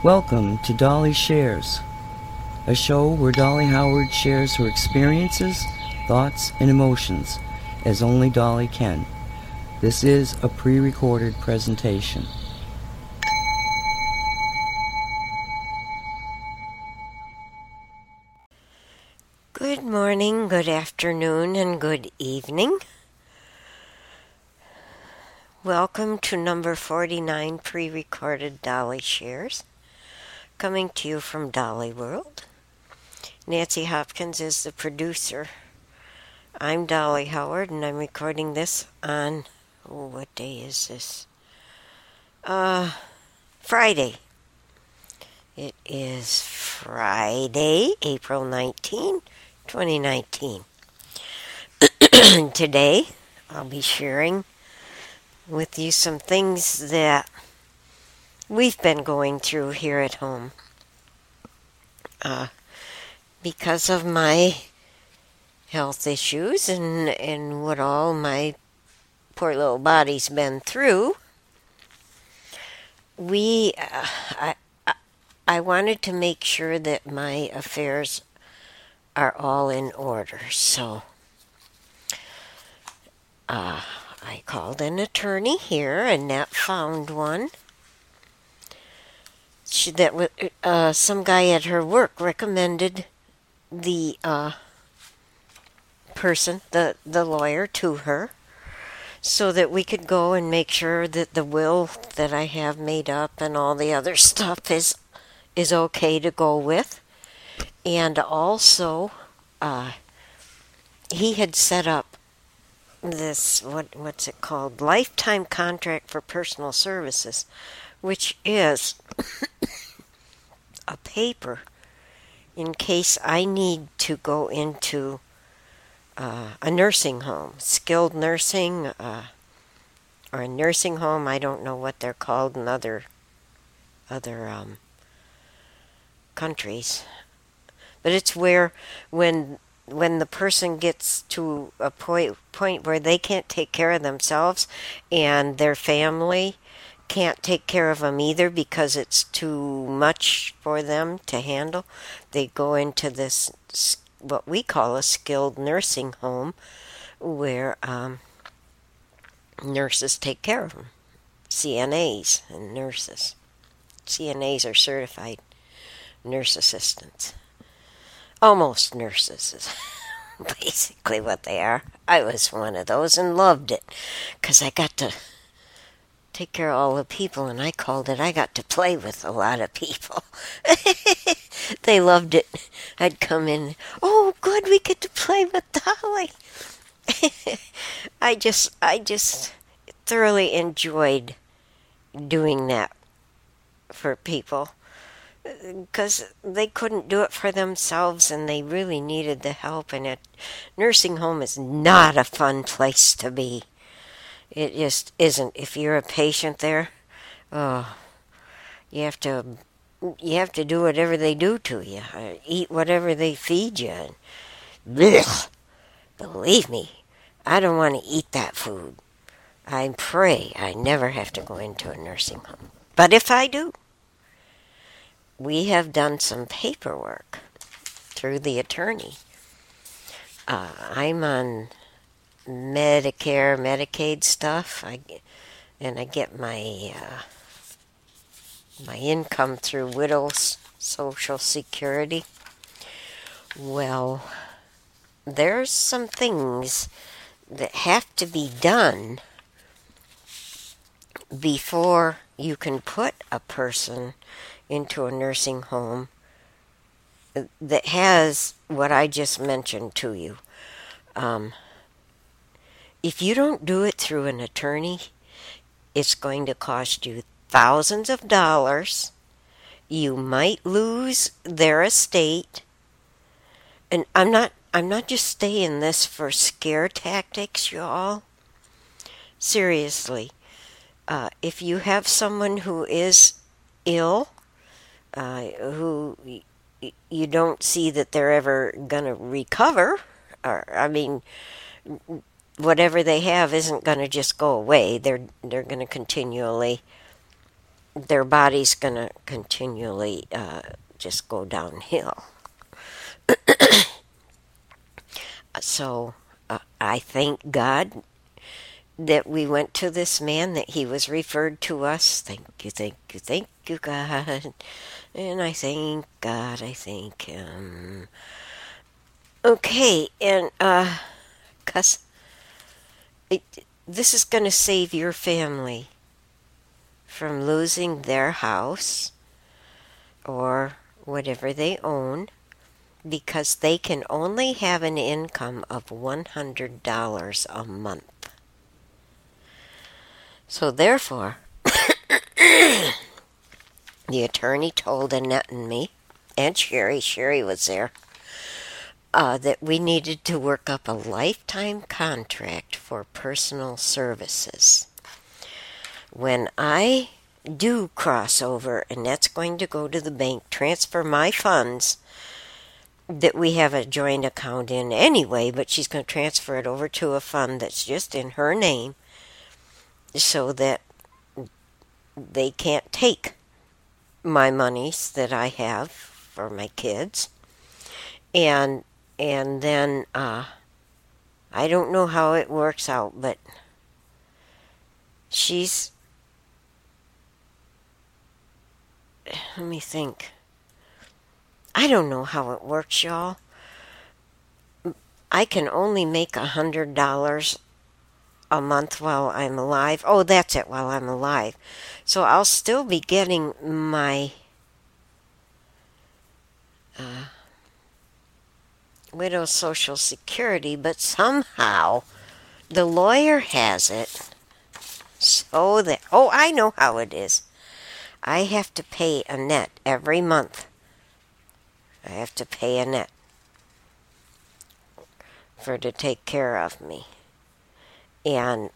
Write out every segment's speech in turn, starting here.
Welcome to Dolly Shares, a show where Dolly Howard shares her experiences, thoughts, and emotions as only Dolly can. This is a pre-recorded presentation. Good morning, good afternoon, and good evening. Welcome to number 49 pre-recorded Dolly Shares, coming to you from Dolly World. Nancy Hopkins is the producer. I'm Dolly Howard, and I'm recording this on, what day is this? Friday. It is Friday, April 19, 2019. Today, I'll be sharing with you some things that we've been going through here at home. Because of my health issues and what all my poor little body's been through, I wanted to make sure that my affairs are all in order. So I called an attorney here, and Annette found one. Some guy at her work recommended the person, the lawyer, to her, so that we could go and make sure that the will that I have made up and all the other stuff is okay to go with. And also, he had set up this, what's it called? Lifetime contract for personal services, which is a paper in case I need to go into a nursing home, skilled nursing, or a nursing home. I don't know what they're called in other countries, but it's where when the person gets to a point where they can't take care of themselves and their family can't take care of them either because it's too much for them to handle, they go into this, what we call a skilled nursing home, where nurses take care of them. CNAs and nurses. CNAs are certified nurse assistants. Almost nurses is basically what they are. I was one of those and loved it because I got to take care of all the people, and I called it I got to play with a lot of people. They loved it. I'd come in, oh good, we get to play with Dolly. I just thoroughly enjoyed doing that for people, because they couldn't do it for themselves and they really needed the help. And a nursing home is not a fun place to be. It just isn't. If you're a patient there, you have to do whatever they do to you, eat whatever they feed you. And blech, believe me, I don't want to eat that food. I pray I never have to go into a nursing home. But if I do, we have done some paperwork through the attorney. I'm on Medicare, Medicaid stuff. I get my income through widow's Social Security. Well, there's some things that have to be done before you can put a person into a nursing home that has what I just mentioned to you. If you don't do it through an attorney, it's going to cost you thousands of dollars. You might lose their estate. And I'm not just saying this for scare tactics, y'all. Seriously, if you have someone who is ill, who you don't see that they're ever going to recover, whatever they have isn't going to just go away. They're going to continually their body's going to continually just go downhill. So I thank God that we went to this man, that he was referred to us. Thank you, God. And I thank God, I thank him. Okay, and, 'cause this is going to save your family from losing their house or whatever they own, because they can only have an income of $100 a month. So therefore, the attorney told Annette and me, and Sherry was there, that we needed to work up a lifetime contract for personal services. When I do cross over, Annette's going to go to the bank, transfer my funds that we have a joint account in anyway, but she's going to transfer it over to a fund that's just in her name so that they can't take my monies that I have for my kids. And then I don't know how it works out, but let me think. I don't know how it works, y'all. I can only make $100 a month while I'm alive. Oh, that's it, while I'm alive. So I'll still be getting my widow's Social Security, but somehow the lawyer has it so that, oh, I know how it is. I have to pay Annette every month. I have to pay Annette for to take care of me. And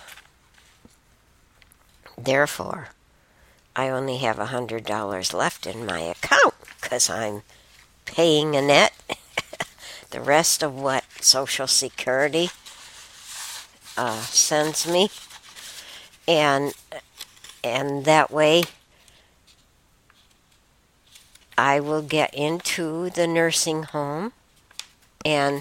therefore, I only have $100 left in my account because I'm paying Annette the rest of what Social Security sends me. And that way, I will get into the nursing home and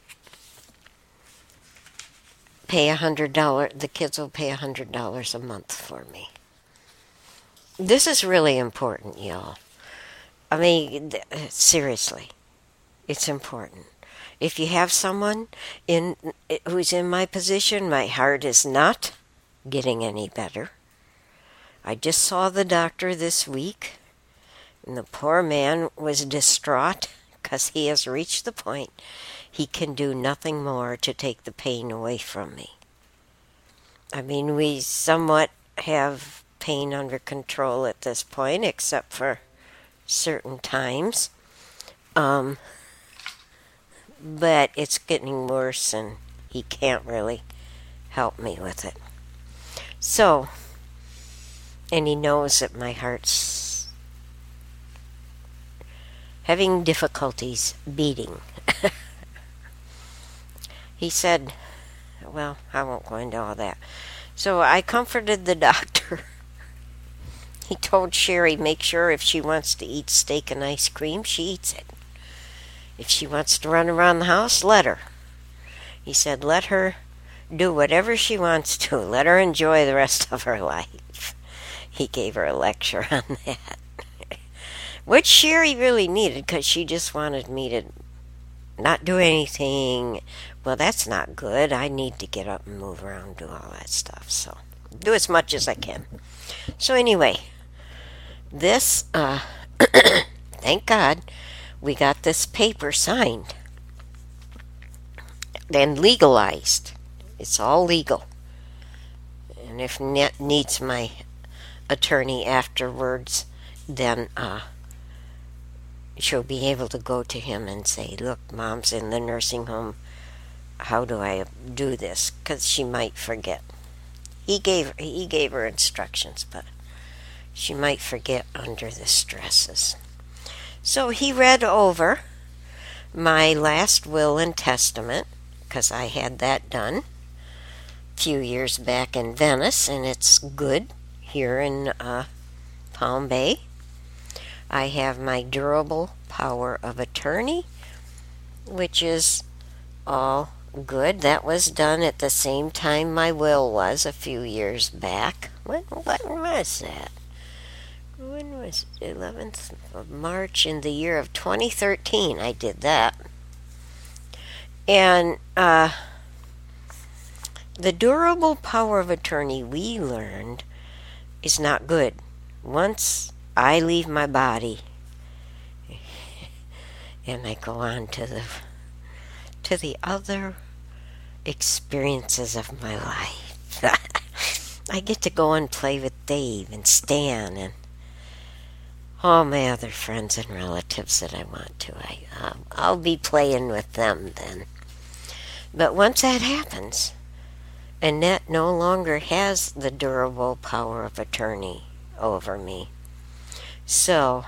pay $100. The kids will pay $100 a month for me. This is really important, y'all. I mean, seriously, it's important. If you have someone who's in my position, my heart is not getting any better. I just saw the doctor this week, and the poor man was distraught because he has reached the point he can do nothing more to take the pain away from me. I mean, we somewhat have pain under control at this point, except for certain times. But it's getting worse, and he can't really help me with it. So, and he knows that my heart's having difficulties beating. He said, well, I won't go into all that. So I comforted the doctor. He told Sherry, make sure if she wants to eat steak and ice cream, she eats it. If she wants to run around the house, let her. He said, let her do whatever she wants to. Let her enjoy the rest of her life. He gave her a lecture on that. Which Sherry really needed, because she just wanted me to not do anything. Well, that's not good. I need to get up and move around, do all that stuff. So, do as much as I can. So anyway, this, thank God, we got this paper signed and legalized. It's all legal. And if Net needs my attorney afterwards, then she'll be able to go to him and say, look, Mom's in the nursing home. How do I do this? Because she might forget. He gave her instructions, but she might forget under the stresses. So he read over my last will and testament, because I had that done a few years back in Venice, and it's good here in Palm Bay. I have my durable power of attorney, which is all good. That was done at the same time my will was a few years back. What was that? When was it? 11th of March in the year of 2013 I did that. And the durable power of attorney we learned is not good. Once I leave my body and I go on to the other experiences of my life. I get to go and play with Dave and Stan and all my other friends and relatives that I want to. I'll be playing with them then. But once that happens, Annette no longer has the durable power of attorney over me. So,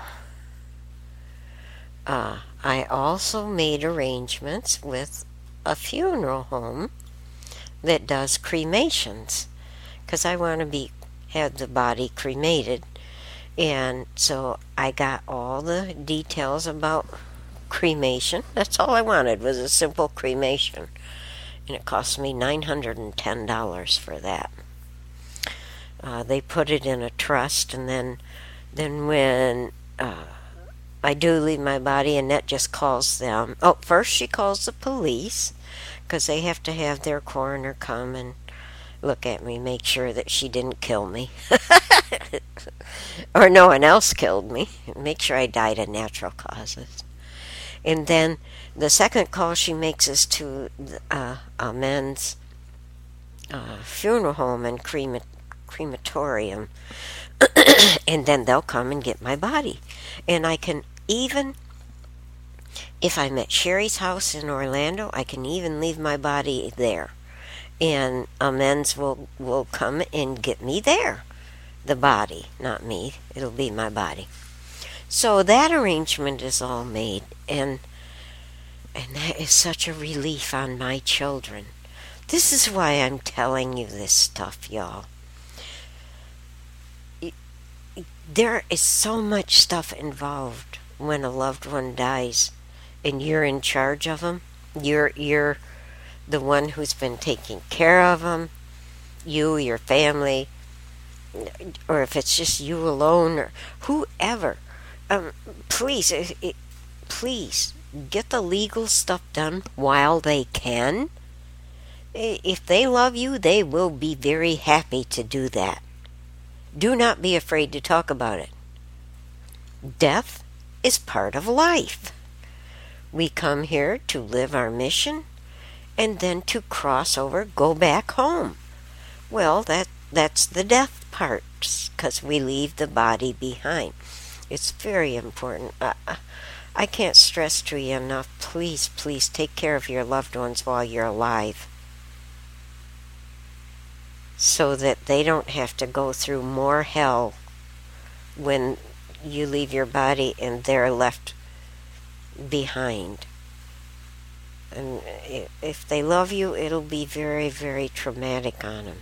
I also made arrangements with a funeral home that does cremations, because I want to have the body cremated. And so I got all the details about cremation. That's all I wanted, was a simple cremation. And it cost me $910 for that. They put it in a trust, and then when I do leave my body, Annette just calls them. Oh, first she calls the police, because they have to have their coroner come and look at me, make sure that she didn't kill me. Or no one else killed me. Make sure I died of natural causes. And then the second call she makes is to a men's funeral home and crematorium. And then they'll come and get my body. And I can even, if I'm at Sherry's house in Orlando, I can even leave my body there. And a men's will come and get me there. The body, not me. It'll be my body. So that arrangement is all made, and that is such a relief on my children. This is why I'm telling you this stuff, y'all. There is so much stuff involved when a loved one dies, and you're in charge of them. You're the one who's been taking care of them. You, your family, or if it's just you alone, or whoever. Please get the legal stuff done while they can. If they love you, they will be very happy to do that. Do not be afraid to talk about it. Death is part of life. We come here to live our mission and then to cross over, go back home. Well, that's the death part, because we leave the body behind. It's very important. I can't stress to you enough, please take care of your loved ones while you're alive, so that they don't have to go through more hell when you leave your body and they're left behind. And if they love you, it'll be very, very traumatic on them.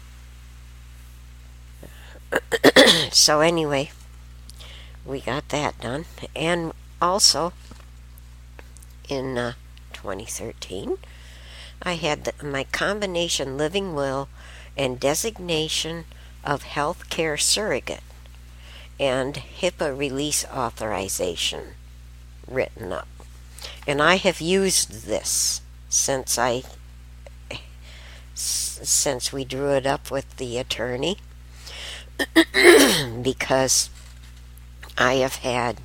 So anyway, we got that done. And also, in 2013, I had my combination living will and designation of health care surrogate and HIPAA release authorization written up. And I have used this since we drew it up with the attorney, because I have had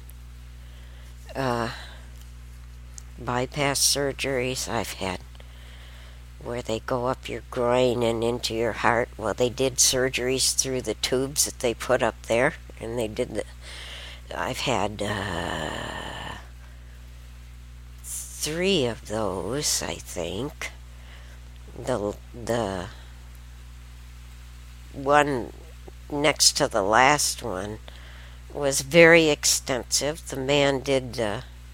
bypass surgeries. I've had where they go up your groin and into your heart. Well, they did surgeries through the tubes that they put up there, and they did I've had 3 of those, I think. The one next to the last one was very extensive. The man did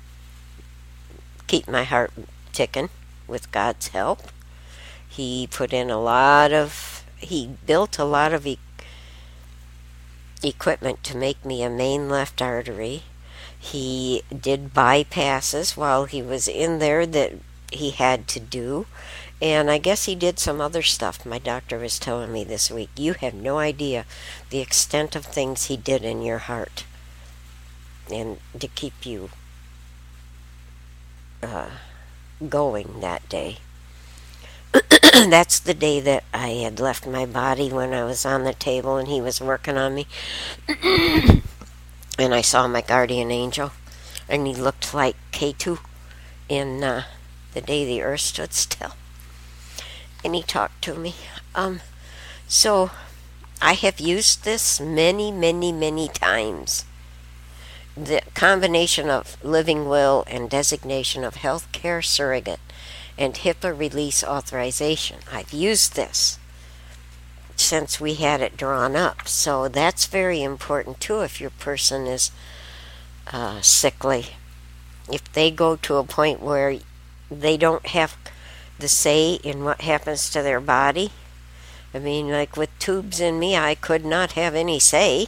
keep my heart ticking with God's help. He put in he built a lot of equipment to make me a main left artery. He did bypasses while he was in there that he had to do. And I guess he did some other stuff. My doctor was telling me this week, you have no idea the extent of things he did in your heart. And to keep you going that day. That's the day that I had left my body when I was on the table and he was working on me. And I saw my guardian angel. And he looked like K2 in The Day the Earth Stood Still. And he talked to me. So I have used this many, many, many times. The combination of living will and designation of healthcare surrogate and HIPAA release authorization. I've used this since we had it drawn up. So that's very important too if your person is sickly. If they go to a point where they don't have the say in what happens to their body. I mean, like with tubes in me, I could not have any say.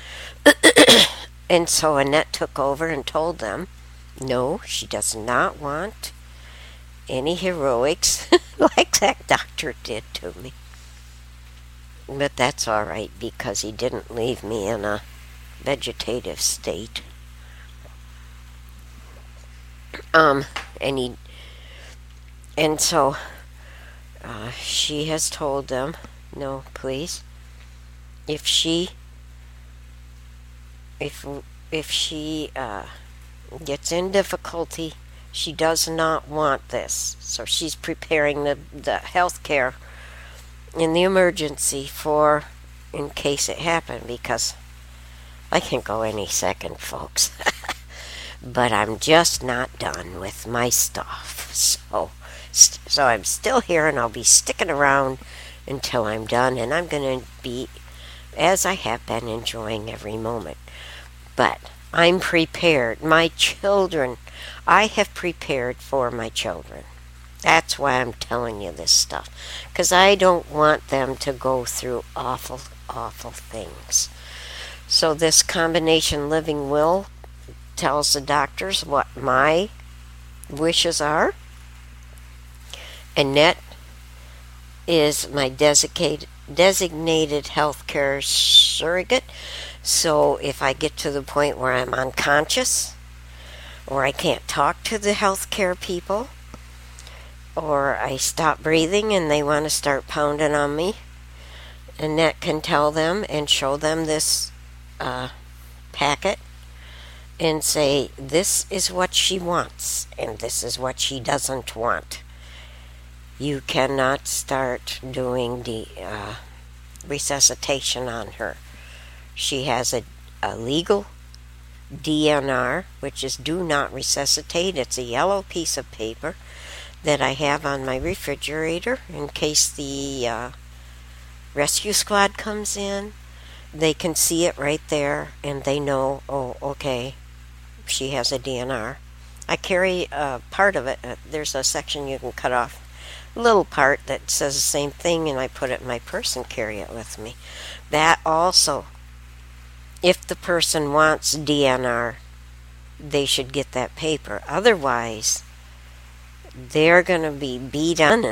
And so Annette took over and told them, no, she does not want any heroics like that doctor did to me. But that's all right because he didn't leave me in a vegetative state. And so she has told them, no, please, if she gets in difficulty, she does not want this. So she's preparing the health care in the emergency for in case it happened, because I can go any second, folks. But I'm just not done with my stuff. So I'm still here, and I'll be sticking around until I'm done, and I'm going to be, as I have been, enjoying every moment. But I'm prepared. My children, I have prepared for my children. That's why I'm telling you this stuff, because I don't want them to go through awful, awful things. So this combination living will tells the doctors what my wishes are. Annette is my designated healthcare surrogate. So if I get to the point where I'm unconscious, or I can't talk to the healthcare people, or I stop breathing and they want to start pounding on me, Annette can tell them and show them this packet and say, this is what she wants and this is what she doesn't want. You cannot start doing the resuscitation on her. She has a legal DNR, which is do not resuscitate. It's a yellow piece of paper that I have on my refrigerator in case the rescue squad comes in. They can see it right there and they know, oh, okay, she has a DNR. I carry part of it. There's a section you can cut off, a little part that says the same thing, and I put it in my purse and carry it with me. That also, if the person wants DNR, they should get that paper. Otherwise, they're going to be beat on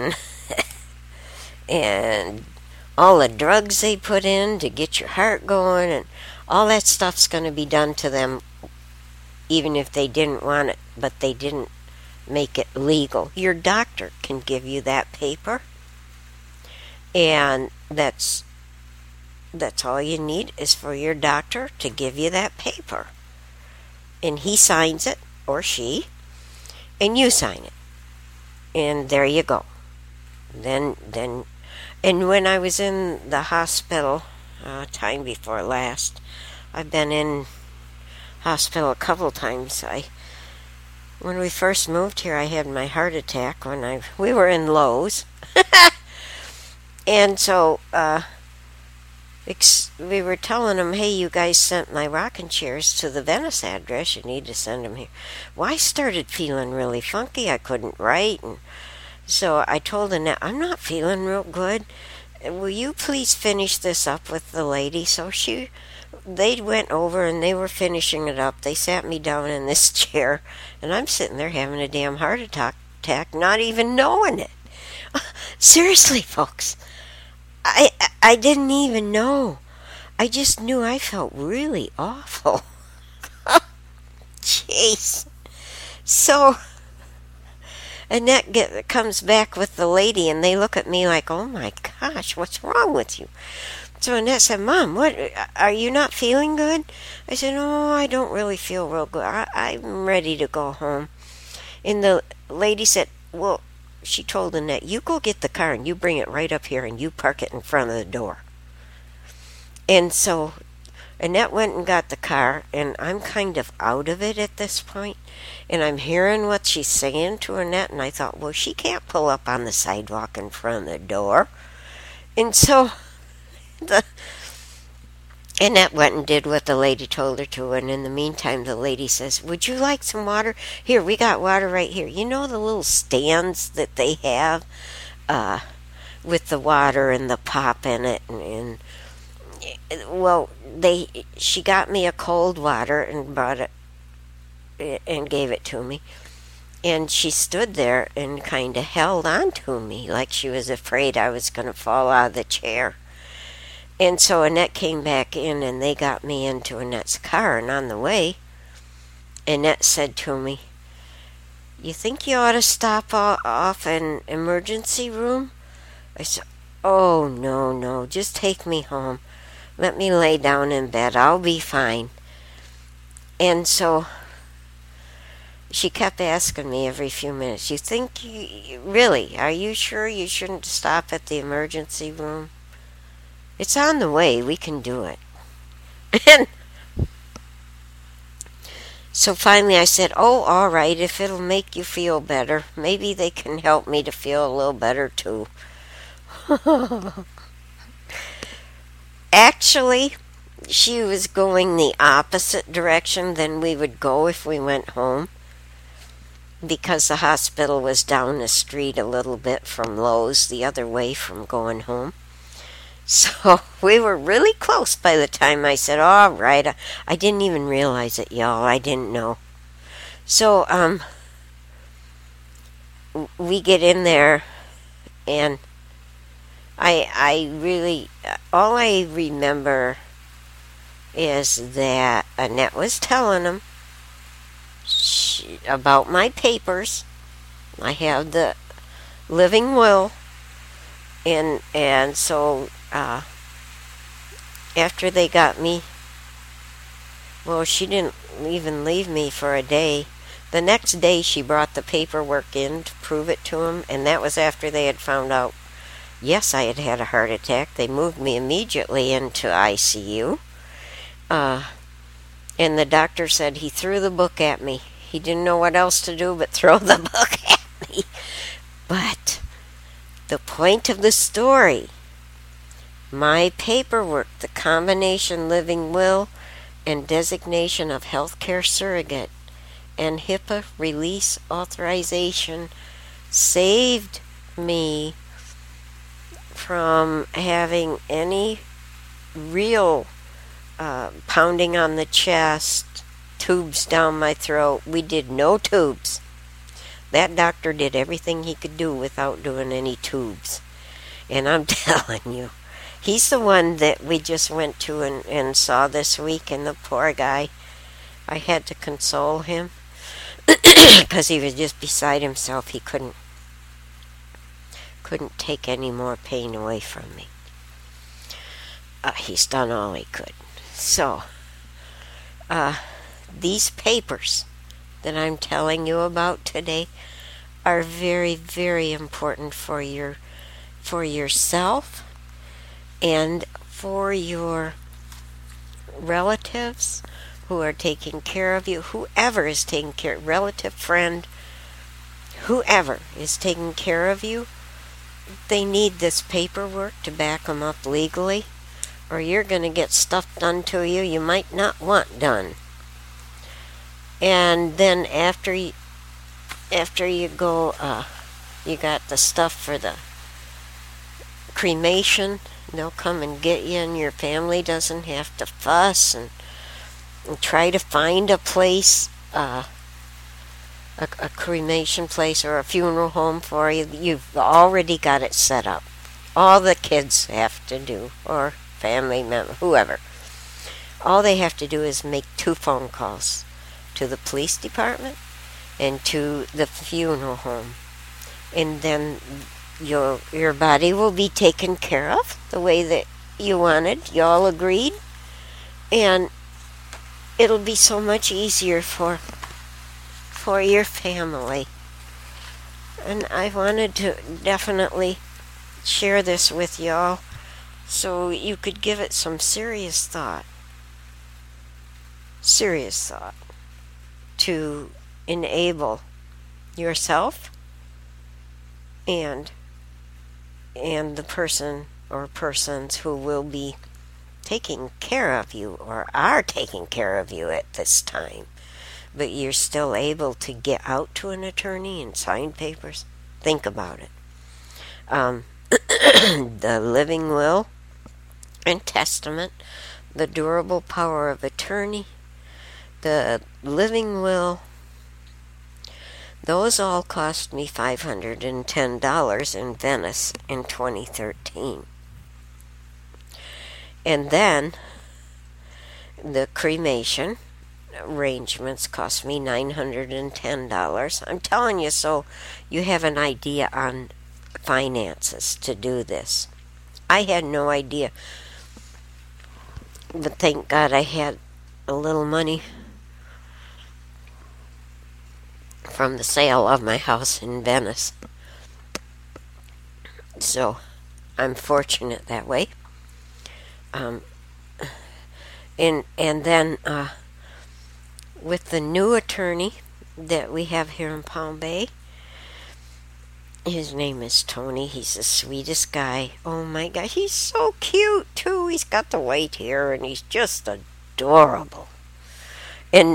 and all the drugs they put in to get your heart going, and all that stuff's going to be done to them even if they didn't want it, but they didn't make it legal. Your doctor can give you that paper, and that's all you need is for your doctor to give you that paper. And he signs it, or she, and you sign it. And there you go. Then, and when I was in the hospital, time before last, I've been in hospital a couple times. When we first moved here, I had my heart attack when we were in Lowe's. And so, we were telling them, hey, you guys sent my rocking chairs to the Venice address. You need to send them here. Well, I started feeling really funky. I couldn't write. And so I told Annette, I'm not feeling real good. will you please finish this up with the lady? So they went over and they were finishing it up. They sat me down in this chair, and I'm sitting there having a damn heart attack, not even knowing it. Seriously, folks, I didn't even know. I just knew I felt really awful. Jeez. So Annette comes back with the lady, and they look at me like, "Oh my gosh, what's wrong with you?" So Annette said, "Mom, what? Are you not feeling good?" I said, "Oh, I don't really feel real good. I'm ready to go home." And the lady said, "Well," she told Annette, "you go get the car and you bring it right up here and you park it in front of the door." And so Annette went and got the car, and I'm kind of out of it at this point, and I'm hearing what she's saying to Annette, and I thought, well, she can't pull up on the sidewalk in front of the door. And so Annette went and did what the lady told her to, and in the meantime, the lady says, "Would you like some water? Here, we got water right here. You know the little stands that they have with the water and the pop in it, and well, she got me a cold water and brought it and gave it to me, and she stood there and kind of held on to me like she was afraid I was going to fall out of the chair. And so Annette came back in, and they got me into Annette's car, and on the way, Annette said to me, "You think you ought to stop off an emergency room?" I said, "Oh, no, just take me home. Let me lay down in bed. I'll be fine." And so she kept asking me every few minutes, "You think really, are you sure you shouldn't stop at the emergency room? It's on the way. We can do it." And so finally I said, "Oh, all right, if it'll make you feel better. Maybe they can help me to feel a little better too." Actually, she was going the opposite direction than we would go if we went home, because the hospital was down the street a little bit from Lowe's, the other way from going home. So we were really close by the time I said, "All right." I didn't even realize it, y'all. I didn't know. So we get in there, and I really, all I remember is that Annette was telling him about my papers. I have the living will, and so after they got me, well, she didn't even leave me for a day. The next day she brought the paperwork in to prove it to him, and that was after they had found out, yes, I had had a heart attack. They moved me immediately into ICU. And the doctor said he threw the book at me. He didn't know what else to do but throw the book at me. But the point of the story, my paperwork, the combination living will and designation of healthcare surrogate and HIPAA release authorization, saved me from having any real pounding on the chest, tubes down my throat. We did no tubes. That doctor did everything he could do without doing any tubes. And I'm telling you, he's the one that we just went to and saw this week, and the poor guy, I had to console him because he was just beside himself. He couldn't take any more pain away from me. He's done all he could. So, these papers that I'm telling you about today are very, very important for yourself and for your relatives who are taking care of you, whoever is taking care, relative, friend, whoever is taking care of you. They need this paperwork to back them up legally, or you're going to get stuff done to you you might not want done. And then after you go, you got the stuff for the cremation. They'll come and get you, and your family doesn't have to fuss and try to find a place, a cremation place or a funeral home for you. You've already got it set up. All the kids have to do, or family member, whoever, all they have to do is make 2 phone calls to the police department and to the funeral home. And then your body will be taken care of the way that you wanted. You all agreed. And it'll be so much easier for your family. And I wanted to definitely share this with y'all so you could give it some serious thought. Serious thought to enable yourself and the person or persons who will be taking care of you or are taking care of you at this time, but you're still able to get out to an attorney and sign papers. Think about it. The living will and testament, the durable power of attorney, the living will, those all cost me $510 in Venice in 2013. And then the cremation arrangements cost me $910. I'm telling you so you have an idea on finances to do this. I had no idea. But thank God I had a little money from the sale of my house in Venice. So I'm fortunate that way. And then with the new attorney that we have here in Palm Bay, his name is Tony. He's the sweetest guy. Oh my God, he's so cute too. He's got the white hair and he's just adorable. And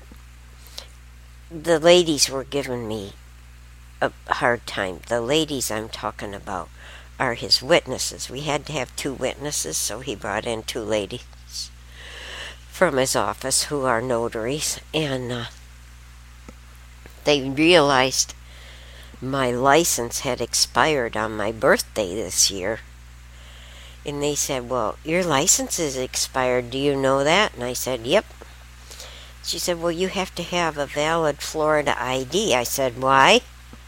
the ladies were giving me a hard time. The ladies I'm talking about are his witnesses. We had to have 2 witnesses, so he brought in 2 ladies from his office who are notaries, and they realized my license had expired on my birthday this year. And they said, well, your license is expired. Do you know that? And I said, yep. She said, well, you have to have a valid Florida ID. I said, why?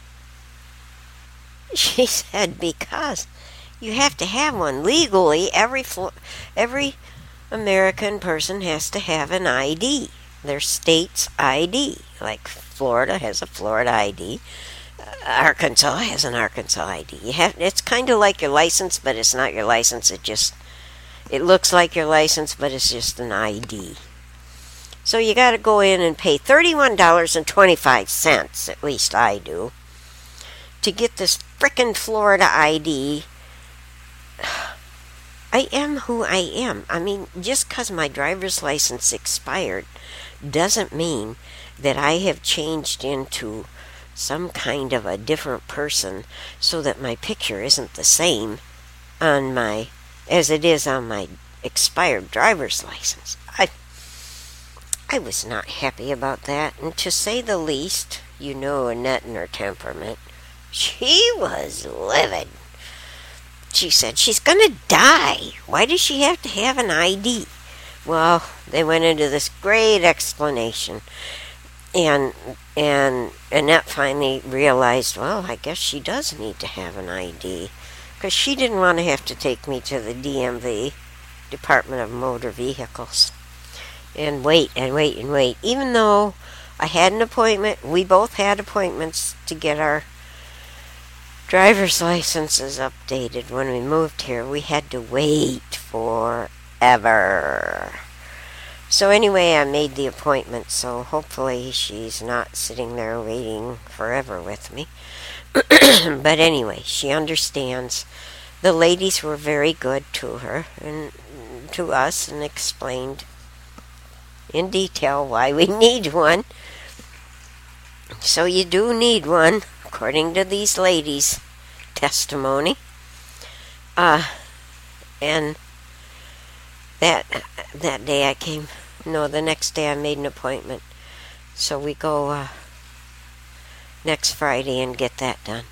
She said, because you have to have one. Legally, every American person has to have an ID. Their state's ID. Like Florida has a Florida ID. Arkansas has an Arkansas ID. It's kind of like your license, but it's not your license. It looks like your license, but it's just an ID. So you got to go in and pay $31.25, at least I do, to get this frickin' Florida ID. I am who I am. I mean, just because my driver's license expired doesn't mean that I have changed into some kind of a different person so that my picture isn't the same as it is on my expired driver's license. I was not happy about that, and to say the least, you know Annette and her temperament, she was livid. She said, she's gonna die. Why does she have to have an ID? Well, they went into this great explanation. And Annette finally realized, well, I guess she does need to have an ID. Because she didn't want to have to take me to the DMV, Department of Motor Vehicles, and wait. Even though I had an appointment, we both had appointments to get our driver's licenses updated when we moved here. We had to wait forever. So anyway, I made the appointment, so hopefully she's not sitting there waiting forever with me. But anyway, she understands. The ladies were very good to her and to us and explained in detail why we need one. So you do need one, according to these ladies' testimony. Uh, and that day I came. No, the next day I made an appointment. So we go next Friday and get that done.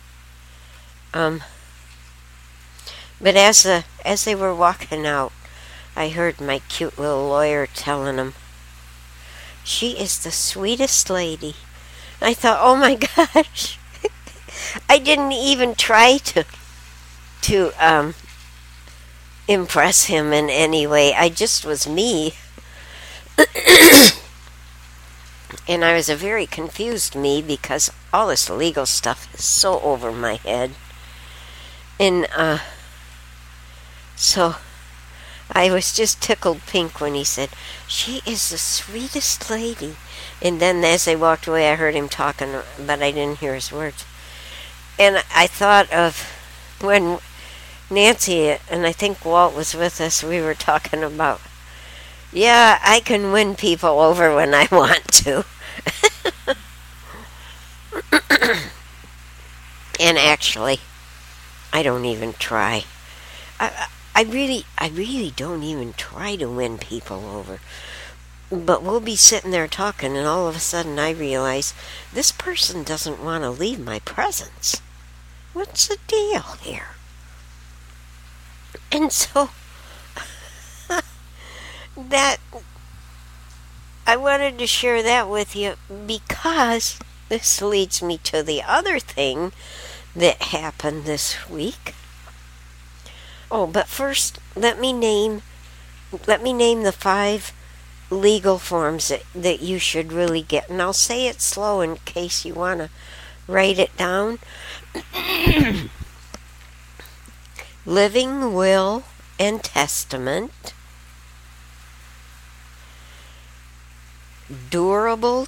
But as they were walking out, I heard my cute little lawyer telling them, "She is the sweetest lady." I thought, oh my gosh, I didn't even try to impress him in any way. I just was me. And I was a very confused me because all this legal stuff is so over my head. And so I was just tickled pink when he said, "She is the sweetest lady." And then as they walked away, I heard him talking, but I didn't hear his words. And I thought of when Nancy and I think Walt was with us, we were talking about, yeah, I can win people over when I want to. And actually, I don't even try. I really don't even try to win people over. But we'll be sitting there talking, and all of a sudden I realize this person doesn't want to leave my presence. What's the deal here? And so that I wanted to share that with you because this leads me to the other thing that happened this week. Oh, but first let me name the 5 legal forms that you should really get, and I'll say it slow in case you want to write it down. Living will and testament, durable,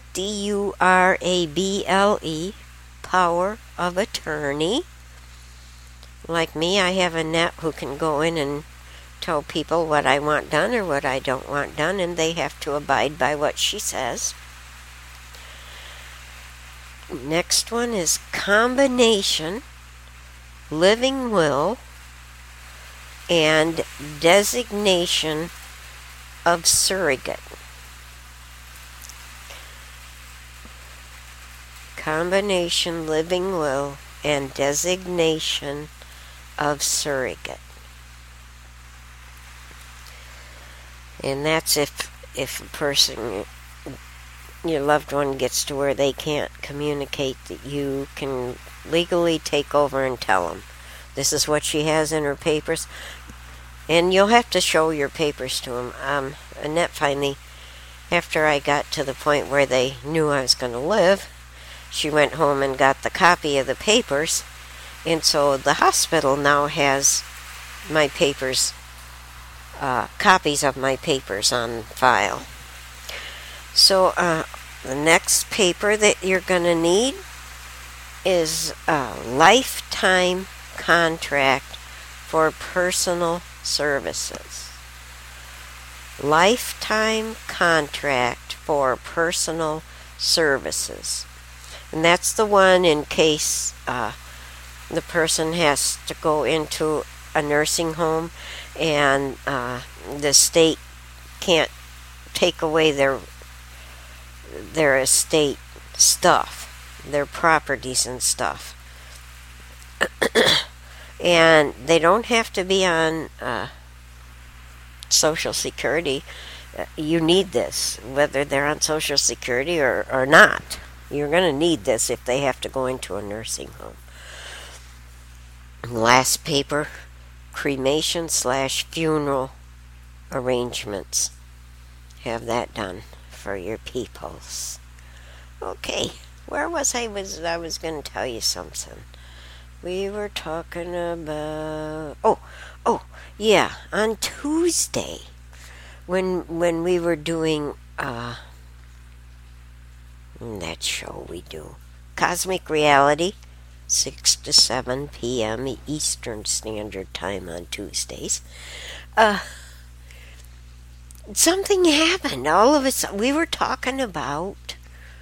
DURABLE, power of attorney. Like me, I have a net who can go in and tell people what I want done or what I don't want done, and they have to abide by what she says. Next one is combination, living will, and designation of surrogate. Combination, living will, and designation of surrogate. And that's if a person, your loved one, gets to where they can't communicate, that you can legally take over and tell them, this is what she has in her papers. And you'll have to show your papers to them. Annette finally, after I got to the point where they knew I was going to live, she went home and got the copy of the papers. And so the hospital now has my papers, copies of my papers on file. So the next paper that you're going to need is a lifetime contract for personal services. Lifetime contract for personal services. And that's the one in case the person has to go into a nursing home and the state can't take away their estate stuff, their properties and stuff. And they don't have to be on Social Security. You need this, whether they're on Social Security or not. You're going to need this if they have to go into a nursing home. Last paper, cremation/funeral arrangements. Have that done for your peoples. Okay, where was I? I was going to tell you something. We were talking about... Oh, yeah, on Tuesday, when we were doing that show we do, Cosmic Reality, 6 to 7 p.m. Eastern Standard Time on Tuesdays, something happened. All of a sudden, we were talking about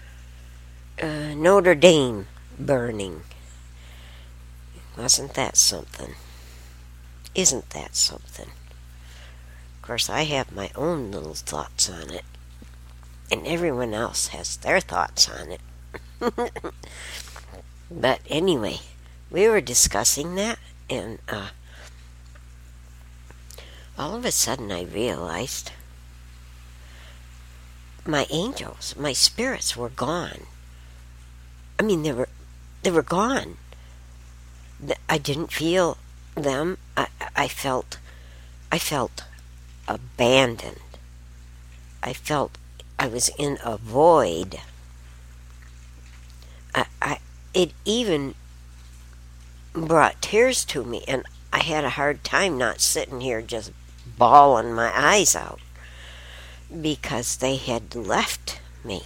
Notre Dame burning. Wasn't that something? Isn't that something? Of course, I have my own little thoughts on it, and everyone else has their thoughts on it. But anyway, we were discussing that, and all of a sudden I realized my angels, my spirits were gone. I mean, they were gone. I didn't feel them. I felt abandoned. I felt I was in a void. It even brought tears to me, and I had a hard time not sitting here just bawling my eyes out because they had left me.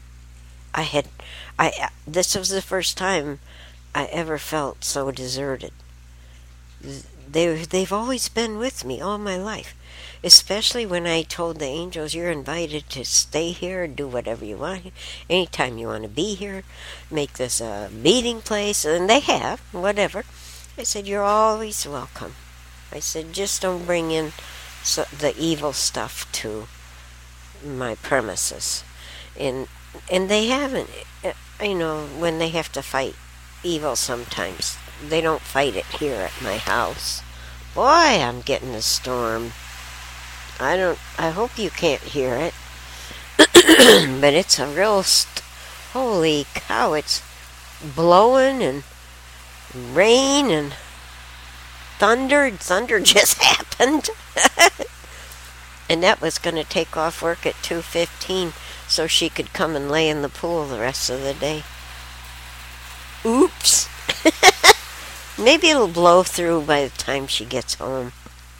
This was the first time I ever felt so deserted. They've always been with me all my life, especially when I told the angels, you're invited to stay here, do whatever you want, anytime you want to be here, make this a meeting place, and they have, whatever. I said, you're always welcome. I said, just don't bring in the evil stuff to my premises. And they haven't, when they have to fight evil sometimes, they don't fight it here at my house. Boy, I'm getting a storm. I hope you can't hear it. But it's a real holy cow, it's blowing and rain and thunder. Thunder just happened. And that was going to take off work at 2:15 so she could come and lay in the pool the rest of the day. Oops. Maybe it'll blow through by the time she gets home.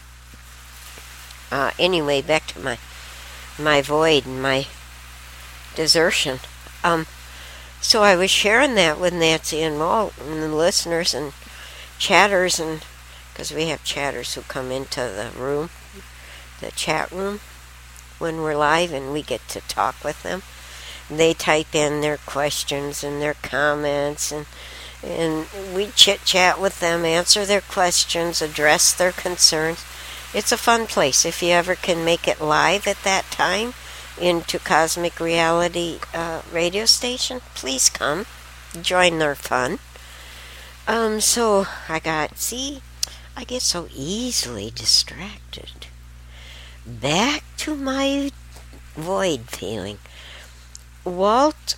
Anyway, back to my void and my desertion. So I was sharing that with Nancy and Walt and the listeners and chatters, and because we have chatters who come into the room, the chat room, when we're live, and we get to talk with them. They type in their questions and their comments, and we chit-chat with them, answer their questions, address their concerns. It's a fun place. If you ever can make it live at that time into Cosmic Reality radio station, please come. Join their fun. So I get so easily distracted. Back to my void feeling. Walt,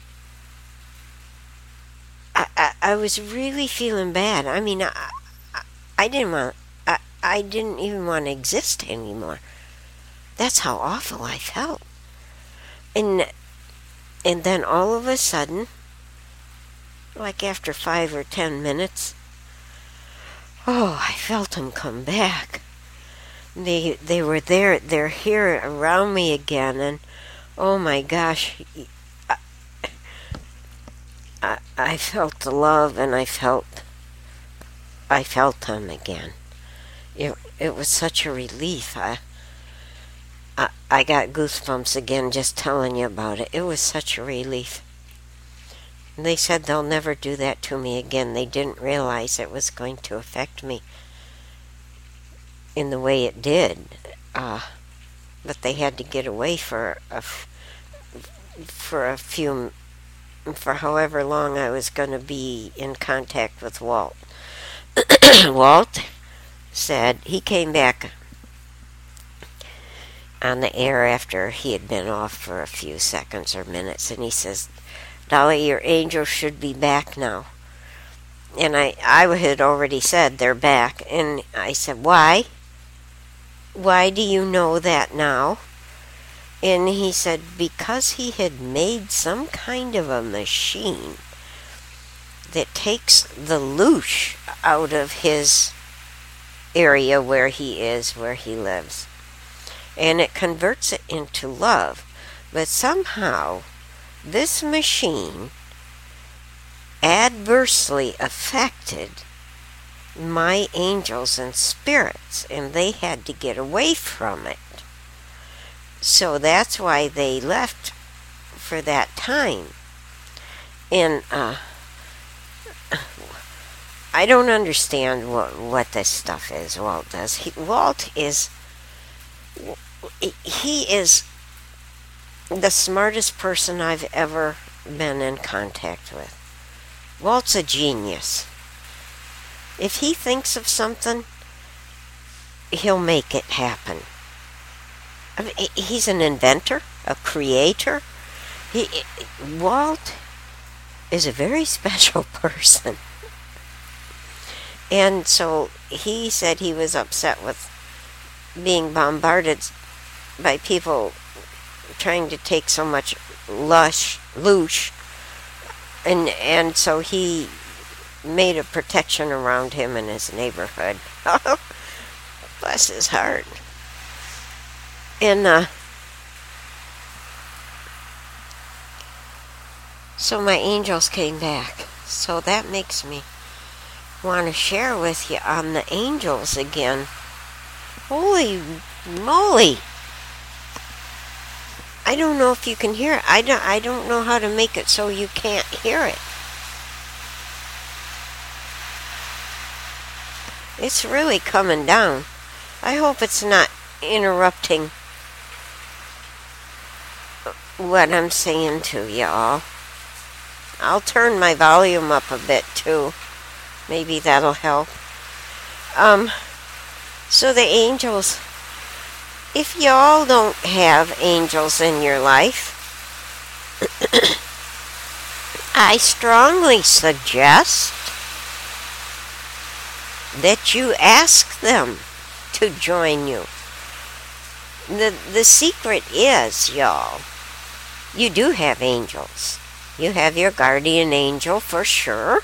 I was really feeling bad. I mean, I didn't even want to exist anymore. That's how awful I felt. And then all of a sudden, like after 5 or 10 minutes, I felt them come back. They were there. They're here around me again, and oh my gosh, I felt the love, and I felt them again. It was such a relief. I got goosebumps again just telling you about it. It was such a relief. And they said they'll never do that to me again. They didn't realize it was going to affect me in the way it did. But they had to get away for however long I was going to be in contact with Walt. Walt said he came back on the air after he had been off for a few seconds or minutes, and he says, Dolly, your angels should be back now. And I had already said they're back, and I said, why? Why do you know that now? And he said, because he had made some kind of a machine that takes the loosh out of his area where he lives. And it converts it into love. But somehow, this machine adversely affected my angels and spirits, and they had to get away from it. So that's why they left for that time. And I don't understand what this stuff is. Walt does. Walt is he is the smartest person I've ever been in contact with. Walt's a genius. If he thinks of something, he'll make it happen. I mean, he's an inventor, a creator. Walt is a very special person. And so he said he was upset with being bombarded by people trying to take so much loosh, and so he made a protection around him and his neighborhood. Oh, bless his heart. And so my angels came back. So that makes me want to share with you on the angels again. Holy moly! I don't know if you can hear it. I don't know how to make it so you can't hear it. It's really coming down. I hope it's not interrupting what I'm saying to y'all. I'll turn my volume up a bit too. Maybe that'll help. So the angels, if y'all don't have angels in your life, I strongly suggest that you ask them to join you. The secret is, y'all, you do have angels. You have your guardian angel for sure.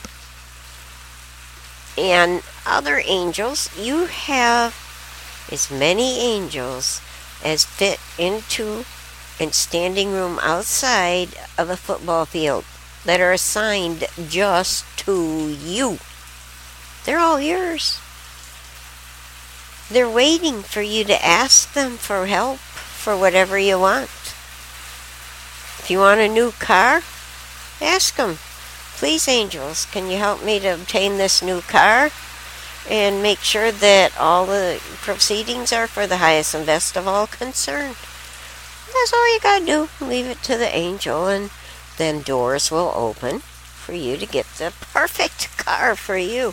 And other angels, you have as many angels as fit into a standing room outside of a football field that are assigned just to you. They're all yours. They're waiting for you to ask them for help for whatever you want. If you want a new car, ask them. Please, angels, can you help me to obtain this new car and make sure that all the proceedings are for the highest and best of all concerned? That's all you gotta do. Leave it to the angel, and then doors will open for you to get the perfect car for you.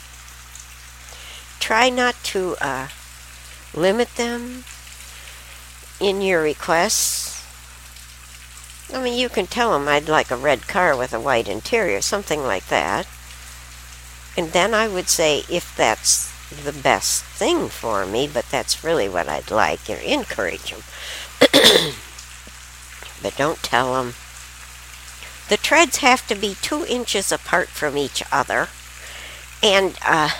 Try not to limit them in your requests. I mean, you can tell them I'd like a red car with a white interior, something like that. And then I would say, if that's the best thing for me, but that's really what I'd like, you encourage them. But don't tell them. The treads have to be 2 inches apart from each other. And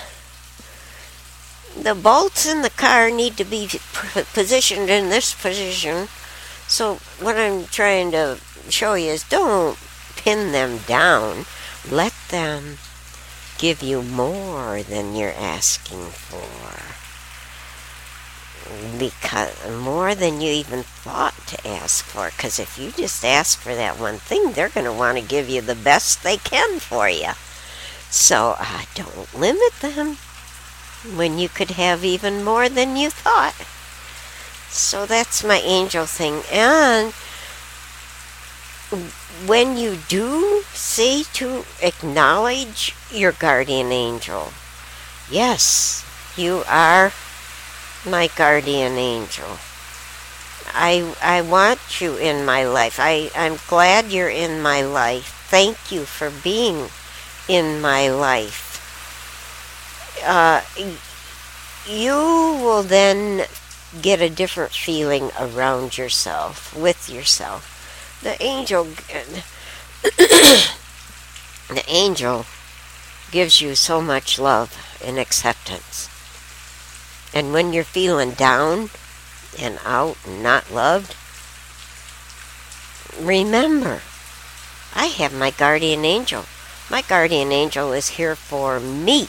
the bolts in the car need to be positioned in this position. So what I'm trying to show you is don't pin them down. Let them give you more than you're asking for. Because more than you even thought to ask for. Because if you just ask for that one thing, they're going to want to give you the best they can for you. So don't limit them when you could have even more than you thought. So that's my angel thing. And when you do say to acknowledge your guardian angel, yes, you are my guardian angel. I want you in my life. I'm glad you're in my life. Thank you for being in my life. You will then get a different feeling around yourself, with yourself. The angel gives you so much love and acceptance. And when you're feeling down and out and not loved, remember, I have my guardian angel. My guardian angel is here for me,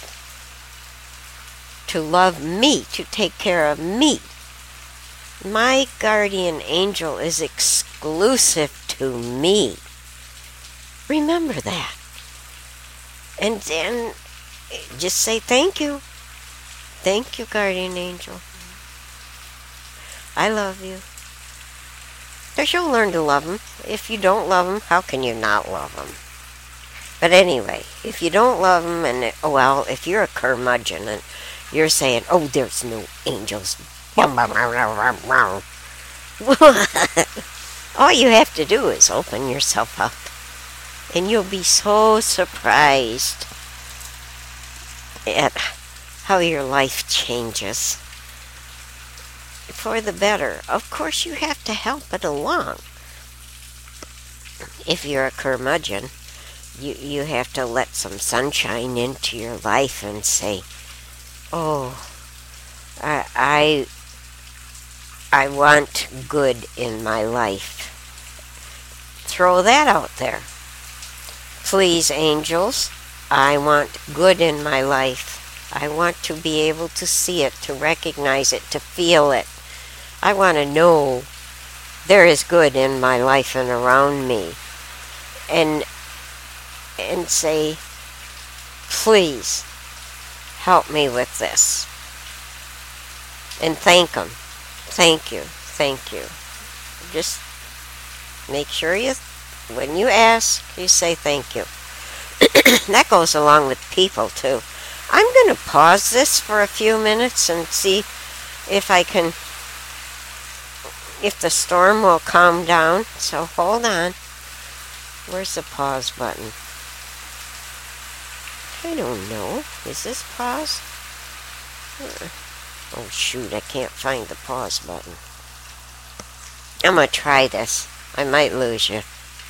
to love me, to take care of me. My guardian angel is exclusive to me. Remember that. And then just say thank you. Thank you, guardian angel. I love you. Because you'll learn to love them. If you don't love them, how can you not love them? But anyway, if you don't love them, and well, if you're a curmudgeon and you're saying, oh, there's no angels. All you have to do is open yourself up. And you'll be so surprised at how your life changes for the better. Of course, you have to help it along. If you're a curmudgeon, you have to let some sunshine into your life and say, oh, I want good in my life. Throw that out there. Please, angels, I want good in my life. I want to be able to see it, to recognize it, to feel it. I want to know there is good in my life and around me. And say, please, help me with this. And thank them. Thank you. Thank you. Just make sure when you ask, you say thank you. That goes along with people, too. I'm going to pause this for a few minutes and see if the storm will calm down. So hold on. Where's the pause button? I don't know. Is this pause? Oh shoot, I can't find the pause button. I'm going to try this. I might lose you.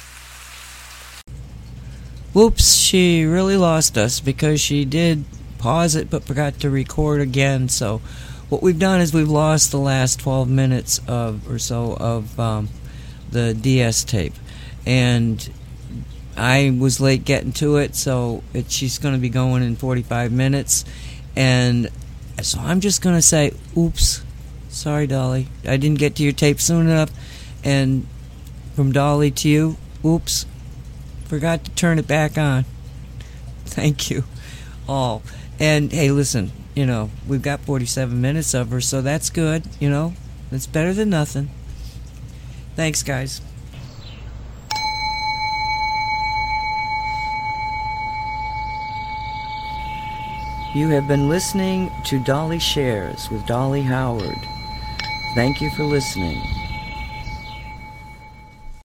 Whoops, she really lost us because she did pause it but forgot to record again. So what we've done is we've lost the last 12 minutes or so of the DS tape. And I was late getting to it, so she's going to be going in 45 minutes. And so I'm just going to say, oops, sorry, Dolly. I didn't get to your tape soon enough. And from Dolly to you, oops, forgot to turn it back on. Thank you all. And hey, listen, we've got 47 minutes of her, so that's good, That's better than nothing. Thanks, guys. You have been listening to Dolly Shares with Dolly Howard. Thank you for listening.